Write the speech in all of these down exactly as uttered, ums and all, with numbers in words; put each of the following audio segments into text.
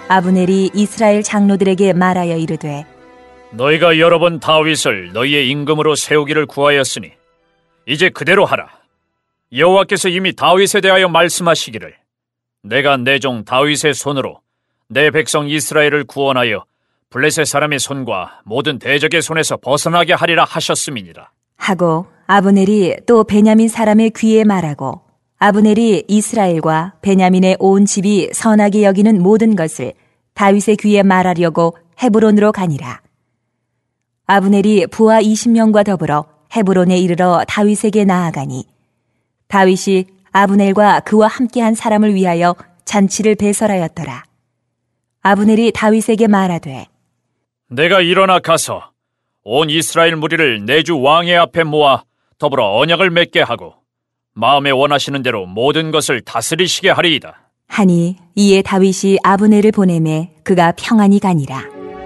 아브넬이 이스라엘 장로들에게 말하여 이르되 너희가 여러 번 다윗을 너희의 임금으로 세우기를 구하였으니 이제 그대로 하라. 여호와께서 이미 다윗에 대하여 말씀하시기를 내가 내 종 다윗의 손으로 내 백성 이스라엘을 구원하여 블레셋 사람의 손과 모든 대적의 손에서 벗어나게 하리라 하셨음이니라 하고 아브넬이 또 베냐민 사람의 귀에 말하고 아브넬이 이스라엘과 베냐민의 온 집이 선하게 여기는 모든 것을 다윗의 귀에 말하려고 헤브론으로 가니라. 아브넬이 부하 이십 명과 더불어 헤브론에 이르러 다윗에게 나아가니 다윗이 아브넬과 그와 함께한 사람을 위하여 잔치를 배설하였더라. 아브넬이 다윗에게 말하되 내가 일어나 가서 온 이스라엘 무리를 내 주 왕의 앞에 모아 더불어 언약을 맺게 하고 마음에 원하시는 대로 모든 것을 다스리시게 하리이다 하니 이에 다윗이 아브넬을 보내매 그가 평안히 가니라.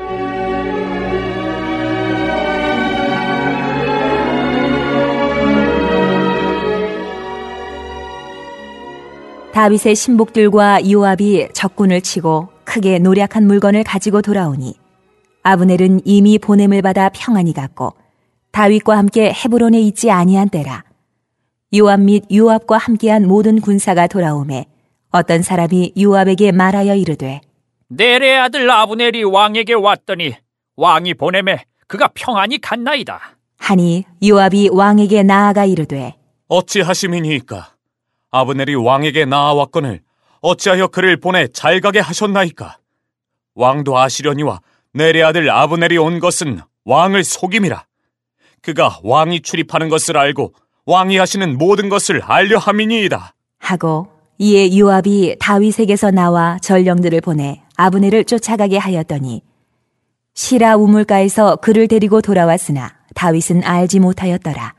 다윗의 신복들과 요압이 적군을 치고 크게 노략한 물건을 가지고 돌아오니 아브넬은 이미 보냄을 받아 평안히 갔고 다윗과 함께 헤브론에 있지 아니한 때라. 요압 및 요압과 함께한 모든 군사가 돌아오매 어떤 사람이 요압에게 말하여 이르되 넬의 아들 아브넬이 왕에게 왔더니 왕이 보내매 그가 평안히 갔나이다 하니 요압이 왕에게 나아가 이르되 어찌하심이니이까? 아브넬이 왕에게 나아왔거늘 어찌하여 그를 보내 잘가게 하셨나이까? 왕도 아시려니와 넬의 아들 아브넬이 온 것은 왕을 속임이라. 그가 왕이 출입하는 것을 알고 왕이 하시는 모든 것을 알려 함이니이다 하고 이에 요압이 다윗에게서 나와 전령들을 보내 아브넬을 쫓아가게 하였더니 시라 우물가에서 그를 데리고 돌아왔으나 다윗은 알지 못하였더라.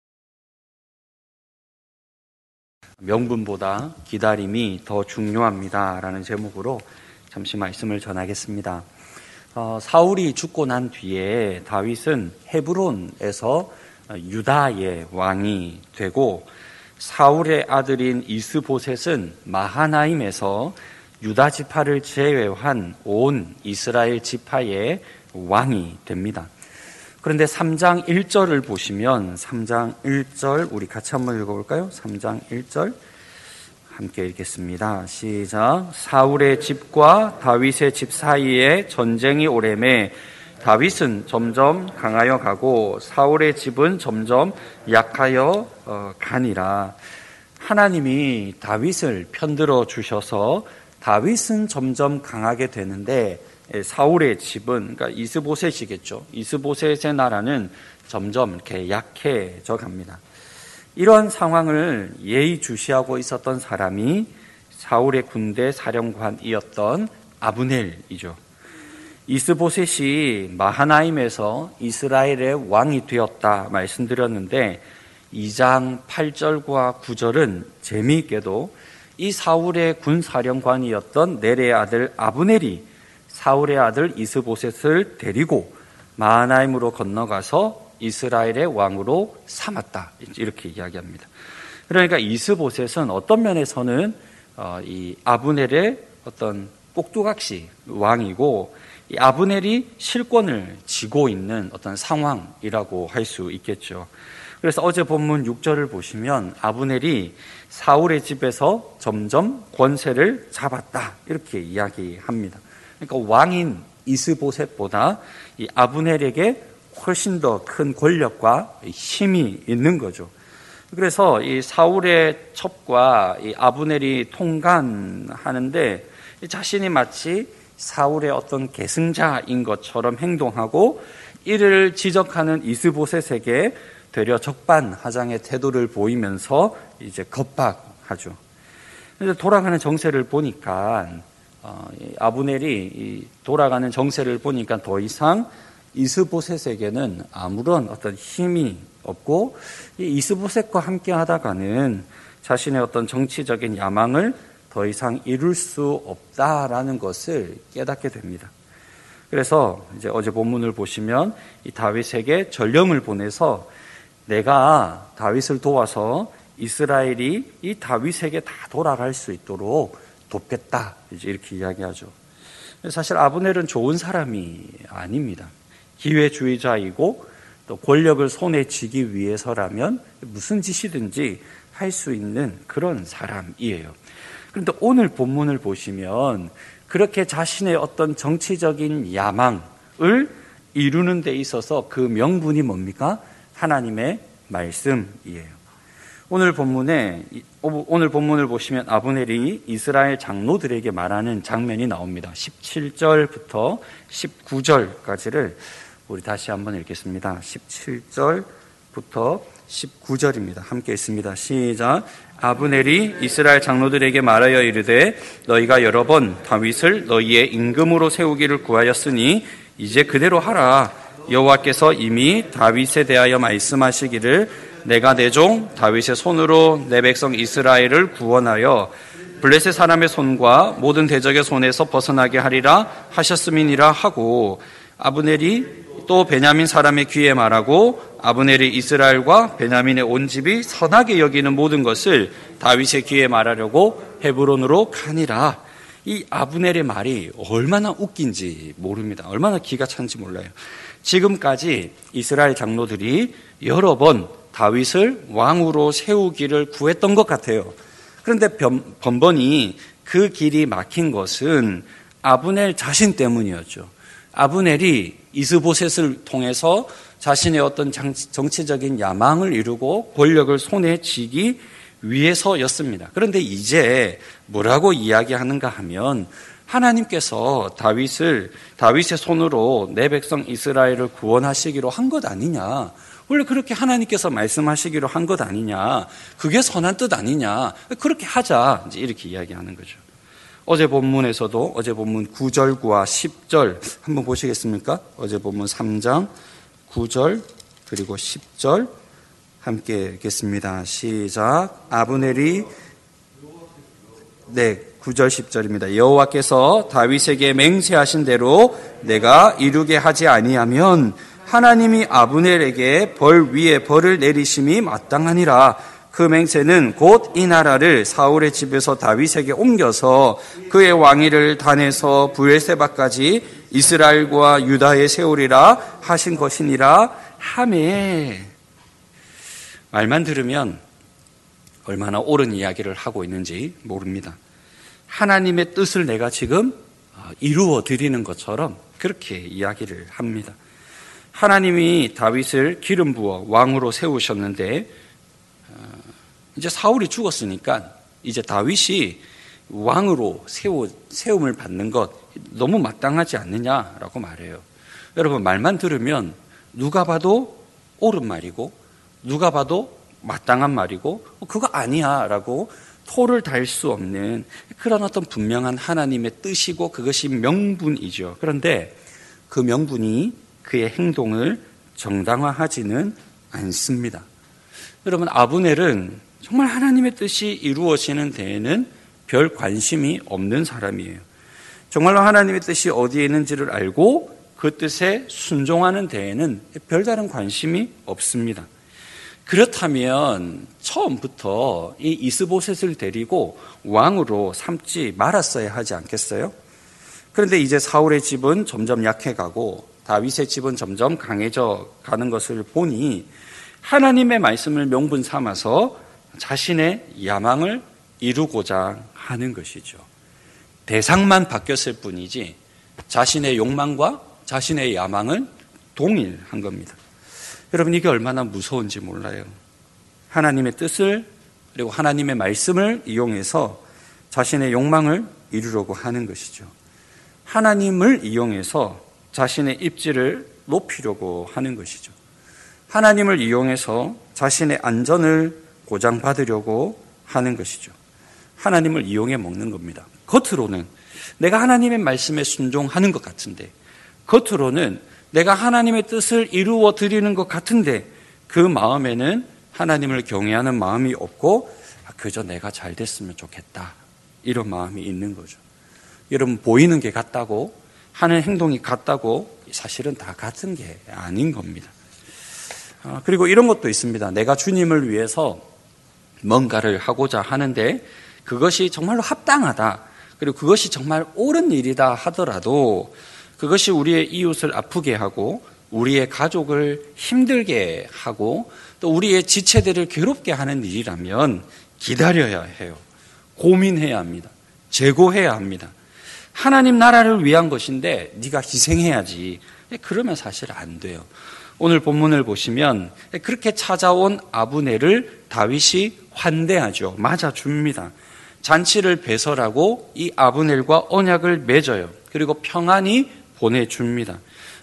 명분보다 기다림이 더 중요합니다 라는 제목으로 잠시 말씀을 전하겠습니다. 어, 사울이 죽고 난 뒤에 다윗은 헤브론에서 유다의 왕이 되고 사울의 아들인 이스보셋은 마하나임에서 유다 지파를 제외한 온 이스라엘 지파의 왕이 됩니다. 그런데 삼 장 일 절을 보시면 삼 장 일 절 우리 같이 한번 읽어볼까요? 삼 장 일 절 함께 읽겠습니다. 시작. 사울의 집과 다윗의 집 사이에 전쟁이 오래매 다윗은 점점 강하여 가고 사울의 집은 점점 약하여 가니라. 하나님이 다윗을 편들어 주셔서 다윗은 점점 강하게 되는데 사울의 집은 그러니까 이스보셋이겠죠. 이스보셋의 나라는 점점 이렇게 약해져 갑니다. 이런 상황을 예의주시하고 있었던 사람이 사울의 군대 사령관이었던 아브넬이죠. 이스보셋이 마하나임에서 이스라엘의 왕이 되었다 말씀드렸는데 이 장 팔 절과 구 절은 재미있게도 이 사울의 군사령관이었던 넬의 아들 아브넬이 사울의 아들 이스보셋을 데리고 마하나임으로 건너가서 이스라엘의 왕으로 삼았다 이렇게 이야기합니다. 그러니까 이스보셋은 어떤 면에서는 이 아브넬의 어떤 꼭두각시 왕이고 이 아브넬이 실권을 쥐고 있는 어떤 상황이라고 할 수 있겠죠. 그래서 어제 본문 육 절을 보시면 아브넬이 사울의 집에서 점점 권세를 잡았다 이렇게 이야기합니다. 그러니까 왕인 이스보셋보다 이 아브넬에게 훨씬 더 큰 권력과 힘이 있는 거죠. 그래서 이 사울의 첩과 이 아브넬이 통간하는데 자신이 마치 사울의 어떤 계승자인 것처럼 행동하고 이를 지적하는 이스보셋에게 되려 적반하장의 태도를 보이면서 이제 겁박하죠. 그래서 돌아가는 정세를 보니까 어, 아브넬이 돌아가는 정세를 보니까 더 이상 이스보셋에게는 아무런 어떤 힘이 없고 이 이스보셋과 함께 하다가는 자신의 어떤 정치적인 야망을 더 이상 이룰 수 없다라는 것을 깨닫게 됩니다. 그래서 이제 어제 본문을 보시면 이 다윗에게 전령을 보내서 내가 다윗을 도와서 이스라엘이 이 다윗에게 다 돌아갈 수 있도록 돕겠다 이제 이렇게 이야기하죠. 사실 아브넬은 좋은 사람이 아닙니다. 기회주의자이고 또 권력을 손에 쥐기 위해서라면 무슨 짓이든지 할 수 있는 그런 사람이에요. 그런데 오늘 본문을 보시면 그렇게 자신의 어떤 정치적인 야망을 이루는 데 있어서 그 명분이 뭡니까? 하나님의 말씀이에요. 오늘 본문에 오늘 본문을 보시면 아브넬이 이스라엘 장로들에게 말하는 장면이 나옵니다. 십칠 절부터 십구 절까지를 우리 다시 한번 읽겠습니다. 십칠 절부터 십구 절입니다. 함께 읽습니다. 시작. 아브넬이 이스라엘 장로들에게 말하여 이르되 너희가 여러 번 다윗을 너희의 임금으로 세우기를 구하였으니 이제 그대로 하라. 여호와께서 이미 다윗에 대하여 말씀하시기를 내가 내 종 다윗의 손으로 내 백성 이스라엘을 구원하여 블레셋 사람의 손과 모든 대적의 손에서 벗어나게 하리라 하셨음이니라 하고 아브넬이 또 베냐민 사람의 귀에 말하고 아브넬이 이스라엘과 베냐민의 온 집이 선하게 여기는 모든 것을 다윗의 귀에 말하려고 헤브론으로 가니라. 이 아브넬의 말이 얼마나 웃긴지 모릅니다. 얼마나 기가 찬지 몰라요. 지금까지 이스라엘 장로들이 여러 번 다윗을 왕으로 세우기를 구했던 것 같아요. 그런데 번번이 그 길이 막힌 것은 아브넬 자신 때문이었죠. 아브넬이 이스보셋을 통해서 자신의 어떤 정치적인 야망을 이루고 권력을 손에 쥐기 위해서였습니다. 그런데 이제 뭐라고 이야기하는가 하면 하나님께서 다윗을 다윗의 손으로 내 백성 이스라엘을 구원하시기로 한 것 아니냐. 원래 그렇게 하나님께서 말씀하시기로 한 것 아니냐. 그게 선한 뜻 아니냐. 그렇게 하자. 이제 이렇게 이야기하는 거죠. 어제 본문에서도 어제 본문 구 절과 십 절 한번 보시겠습니까? 어제 본문 삼 장 구 절 그리고 십 절 함께 읽겠습니다. 시작. 아브넬이 네, 구 절 십 절입니다. 여호와께서 다윗에게 맹세하신 대로 내가 이루게 하지 아니하면 하나님이 아브넬에게 벌 위에 벌을 내리심이 마땅하니라. 그 맹세는 곧 이 나라를 사울의 집에서 다윗에게 옮겨서 그의 왕위를 단에서 브엘세바까지 이스라엘과 유다에 세우리라 하신 것이니라 하매. 말만 들으면 얼마나 옳은 이야기를 하고 있는지 모릅니다. 하나님의 뜻을 내가 지금 이루어 드리는 것처럼 그렇게 이야기를 합니다. 하나님이 다윗을 기름 부어 왕으로 세우셨는데 이제 사울이 죽었으니까 이제 다윗이 왕으로 세우, 세움을 받는 것 너무 마땅하지 않느냐라고 말해요. 여러분 말만 들으면 누가 봐도 옳은 말이고 누가 봐도 마땅한 말이고 그거 아니야 라고 토를 달 수 없는 그런 어떤 분명한 하나님의 뜻이고 그것이 명분이죠. 그런데 그 명분이 그의 행동을 정당화하지는 않습니다. 여러분 아브넬은 정말 하나님의 뜻이 이루어지는 데에는 별 관심이 없는 사람이에요. 정말로 하나님의 뜻이 어디에 있는지를 알고 그 뜻에 순종하는 데에는 별다른 관심이 없습니다. 그렇다면 처음부터 이 이스보셋을 데리고 왕으로 삼지 말았어야 하지 않겠어요? 그런데 이제 사울의 집은 점점 약해가고 다윗의 집은 점점 강해져 가는 것을 보니 하나님의 말씀을 명분 삼아서 자신의 야망을 이루고자 하는 것이죠. 대상만 바뀌었을 뿐이지 자신의 욕망과 자신의 야망은 동일한 겁니다. 여러분 이게 얼마나 무서운지 몰라요. 하나님의 뜻을 그리고 하나님의 말씀을 이용해서 자신의 욕망을 이루려고 하는 것이죠. 하나님을 이용해서 자신의 입지를 높이려고 하는 것이죠. 하나님을 이용해서 자신의 안전을 보장받으려고 하는 것이죠. 하나님을 이용해 먹는 겁니다. 겉으로는 내가 하나님의 말씀에 순종하는 것 같은데 겉으로는 내가 하나님의 뜻을 이루어 드리는 것 같은데 그 마음에는 하나님을 경외하는 마음이 없고 그저 내가 잘 됐으면 좋겠다 이런 마음이 있는 거죠. 여러분 보이는 게 같다고 하는 행동이 같다고 사실은 다 같은 게 아닌 겁니다. 그리고 이런 것도 있습니다. 내가 주님을 위해서 뭔가를 하고자 하는데 그것이 정말로 합당하다. 그리고 그것이 정말 옳은 일이다 하더라도 그것이 우리의 이웃을 아프게 하고 우리의 가족을 힘들게 하고 또 우리의 지체들을 괴롭게 하는 일이라면 기다려야 해요. 고민해야 합니다. 재고해야 합니다. 하나님 나라를 위한 것인데 네가 희생해야지. 그러면 사실 안 돼요. 오늘 본문을 보시면 그렇게 찾아온 아브넬을 다윗이 환대하죠. 맞아줍니다. 잔치를 배설하고 이 아브넬과 언약을 맺어요. 그리고 평안히 보내줍니다.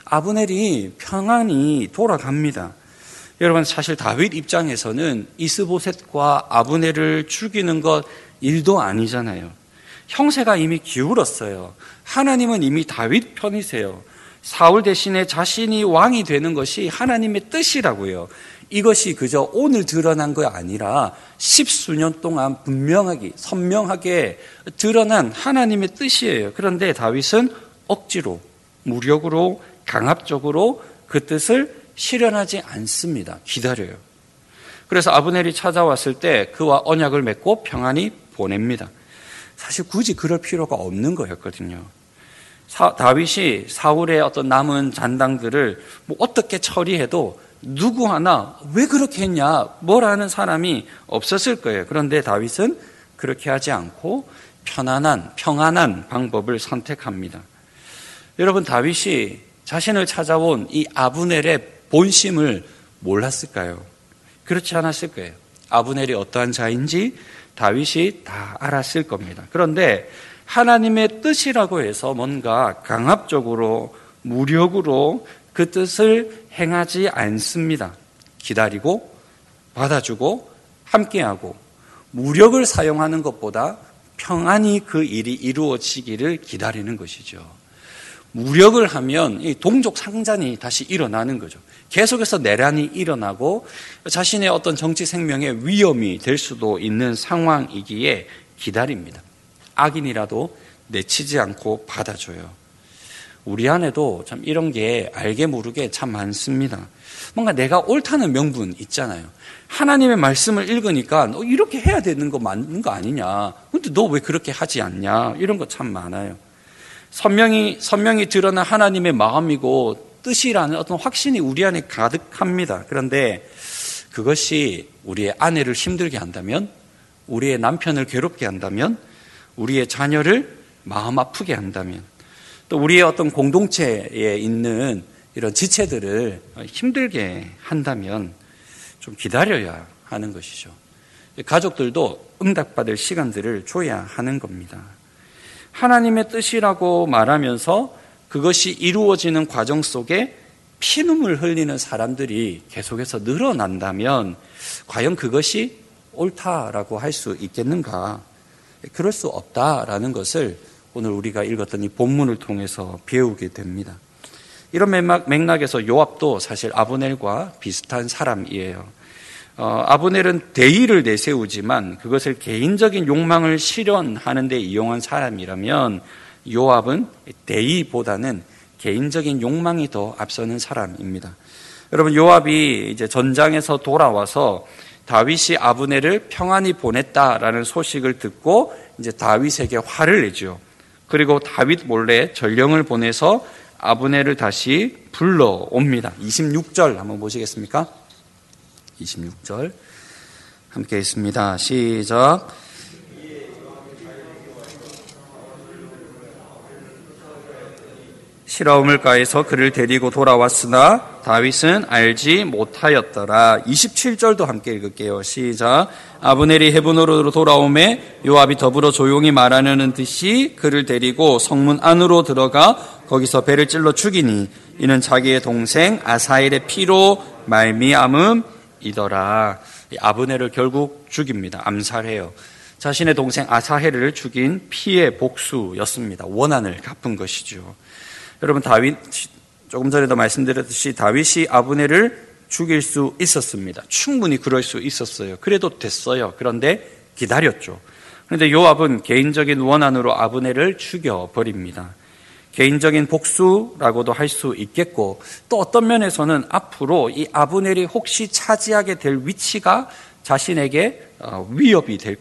아브넬이 평안히 돌아갑니다. 여러분, 사실 다윗 입장에서는 이스보셋과 아브넬을 죽이는 것 일도 아니잖아요. 형세가 이미 기울었어요. 하나님은 이미 다윗 편이세요. 사울 대신에 자신이 왕이 되는 것이 하나님의 뜻이라고요. 이것이 그저 오늘 드러난 거 아니라 십수년 동안 분명하게 선명하게 드러난 하나님의 뜻이에요. 그런데 다윗은 억지로 무력으로 강압적으로 그 뜻을 실현하지 않습니다. 기다려요. 그래서 아브넬이 찾아왔을 때 그와 언약을 맺고 평안히 보냅니다. 사실 굳이 그럴 필요가 없는 거였거든요. 사, 다윗이 사울의 어떤 남은 잔당들을 뭐 어떻게 처리해도 누구 하나 왜 그렇게 했냐 뭐라는 사람이 없었을 거예요. 그런데 다윗은 그렇게 하지 않고 편안한 평안한 방법을 선택합니다. 여러분, 다윗이 자신을 찾아온 이 아브넬의 본심을 몰랐을까요? 그렇지 않았을 거예요. 아브넬이 어떠한 자인지 다윗이 다 알았을 겁니다. 그런데 하나님의 뜻이라고 해서 뭔가 강압적으로 무력으로 그 뜻을 행하지 않습니다. 기다리고 받아주고 함께하고 무력을 사용하는 것보다 평안히 그 일이 이루어지기를 기다리는 것이죠. 무력을 하면 이 동족 상잔이 다시 일어나는 거죠. 계속해서 내란이 일어나고 자신의 어떤 정치 생명에 위험이 될 수도 있는 상황이기에 기다립니다. 악인이라도 내치지 않고 받아줘요. 우리 안에도 참 이런 게 알게 모르게 참 많습니다. 뭔가 내가 옳다는 명분 있잖아요. 하나님의 말씀을 읽으니까 너 이렇게 해야 되는 거 맞는 거 아니냐. 근데 너 왜 그렇게 하지 않냐. 이런 거 참 많아요. 선명히, 선명히 드러난 하나님의 마음이고 뜻이라는 어떤 확신이 우리 안에 가득합니다. 그런데 그것이 우리의 아내를 힘들게 한다면, 우리의 남편을 괴롭게 한다면, 우리의 자녀를 마음 아프게 한다면, 또 우리의 어떤 공동체에 있는 이런 지체들을 힘들게 한다면 좀 기다려야 하는 것이죠. 가족들도 응답받을 시간들을 줘야 하는 겁니다. 하나님의 뜻이라고 말하면서 그것이 이루어지는 과정 속에 피눈물 흘리는 사람들이 계속해서 늘어난다면 과연 그것이 옳다라고 할 수 있겠는가? 그럴 수 없다라는 것을 오늘 우리가 읽었던 이 본문을 통해서 배우게 됩니다. 이런 맥락, 맥락에서 요압도 사실 아브넬과 비슷한 사람이에요. 어, 아브넬은 대의를 내세우지만 그것을 개인적인 욕망을 실현하는 데 이용한 사람이라면 요압은 대의보다는 개인적인 욕망이 더 앞서는 사람입니다. 여러분, 요압이 이제 전장에서 돌아와서 다윗이 아브넬을 평안히 보냈다라는 소식을 듣고 이제 다윗에게 화를 내죠. 그리고 다윗 몰래 전령을 보내서 아브넬을 다시 불러옵니다. 이십육 절 한번 보시겠습니까? 이십육 절 함께 있습니다. 시작. 시라움을 가해서 그를 데리고 돌아왔으나 다윗은 알지 못하였더라. 이십칠 절도 함께 읽을게요. 시작. 아브넬이 헤브론으로 돌아오매 요압이 더불어 조용히 말하려는 듯이 그를 데리고 성문 안으로 들어가 거기서 배를 찔러 죽이니 이는 자기의 동생 아사헬의 피로 말미암음이더라. 아브넬을 결국 죽입니다. 암살해요. 자신의 동생 아사헬을 죽인 피의 복수였습니다. 원한을 갚은 것이죠. 여러분, 다윗, 조금 전에도 말씀드렸듯이 다윗이 아브넬을 죽일 수 있었습니다. 충분히 그럴 수 있었어요. 그래도 됐어요. 그런데 기다렸죠. 그런데 요압은 개인적인 원한으로 아브넬을 죽여버립니다. 개인적인 복수라고도 할 수 있겠고, 또 어떤 면에서는 앞으로 이 아브넬이 혹시 차지하게 될 위치가 자신에게 위협이 될까,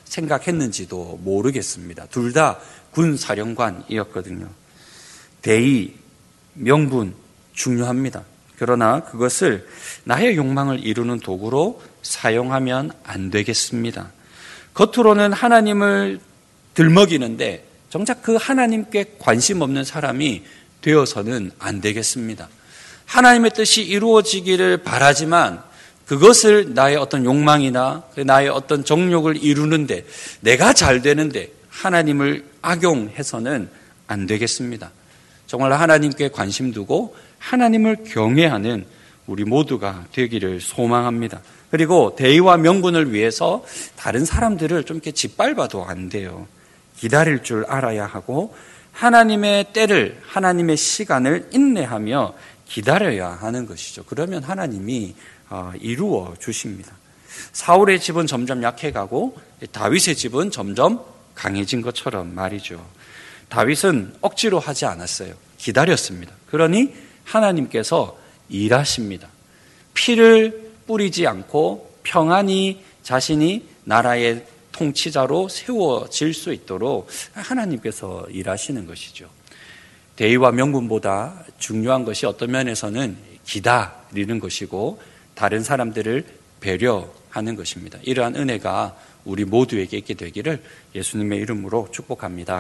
생각했는지도 모르겠습니다. 둘 다 군사령관이었거든요. 대의, 명분 중요합니다. 그러나 그것을 나의 욕망을 이루는 도구로 사용하면 안 되겠습니다. 겉으로는 하나님을 들먹이는데 정작 그 하나님께 관심 없는 사람이 되어서는 안 되겠습니다. 하나님의 뜻이 이루어지기를 바라지만 그것을 나의 어떤 욕망이나 나의 어떤 정욕을 이루는데 내가 잘 되는데 하나님을 악용해서는 안 되겠습니다. 정말 하나님께 관심 두고 하나님을 경외하는 우리 모두가 되기를 소망합니다. 그리고 대의와 명분을 위해서 다른 사람들을 좀 이렇게 짓밟아도 안 돼요. 기다릴 줄 알아야 하고 하나님의 때를, 하나님의 시간을 인내하며 기다려야 하는 것이죠. 그러면 하나님이 이루어 주십니다. 사울의 집은 점점 약해가고 다윗의 집은 점점 강해진 것처럼 말이죠. 다윗은 억지로 하지 않았어요. 기다렸습니다. 그러니 하나님께서 일하십니다. 피를 뿌리지 않고 평안히 자신이 나라의 통치자로 세워질 수 있도록 하나님께서 일하시는 것이죠. 대의와 명분보다 중요한 것이 어떤 면에서는 기다리는 것이고 다른 사람들을 배려하는 것입니다. 이러한 은혜가 우리 모두에게 있게 되기를 예수님의 이름으로 축복합니다.